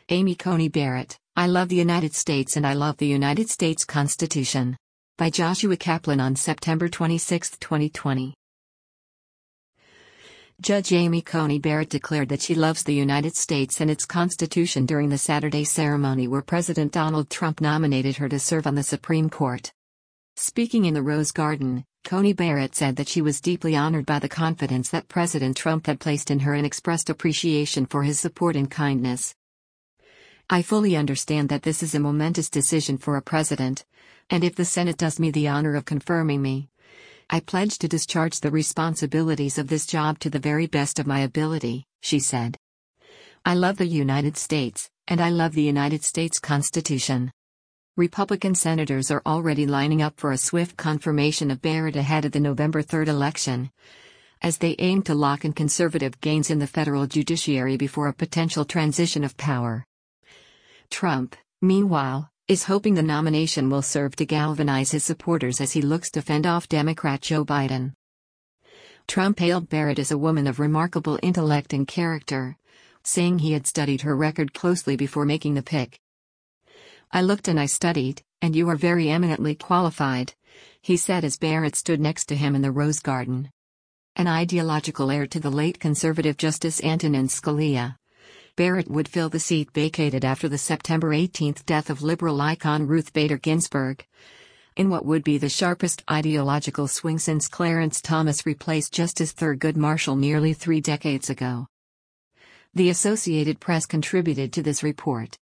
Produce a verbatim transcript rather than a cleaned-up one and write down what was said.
Amy Coney Barrett, I love the United States and I love the United States Constitution. By Joshua Kaplan on September twenty-sixth, twenty twenty. Judge Amy Coney Barrett declared that she loves the United States and its Constitution during the Saturday ceremony where President Donald Trump nominated her to serve on the Supreme Court. Speaking in the Rose Garden, Coney Barrett said that she was deeply honored by the confidence that President Trump had placed in her and expressed appreciation for his support and kindness. I fully understand that this is a momentous decision for a president, and if the Senate does me the honor of confirming me, I pledge to discharge the responsibilities of this job to the very best of my ability, she said. I love the United States, and I love the United States Constitution. Republican senators are already lining up for a swift confirmation of Barrett ahead of the November third election, as they aim to lock in conservative gains in the federal judiciary before a potential transition of power. Trump, meanwhile, is hoping the nomination will serve to galvanize his supporters as he looks to fend off Democrat Joe Biden. Trump hailed Barrett as a woman of remarkable intellect and character, saying he had studied her record closely before making the pick. I looked and I studied, and you are very eminently qualified, he said as Barrett stood next to him in the Rose Garden. An ideological heir to the late conservative Justice Antonin Scalia, Barrett would fill the seat vacated after the September eighteenth death of liberal icon Ruth Bader Ginsburg, in what would be the sharpest ideological swing since Clarence Thomas replaced Justice Thurgood Marshall nearly three decades ago. The Associated Press contributed to this report.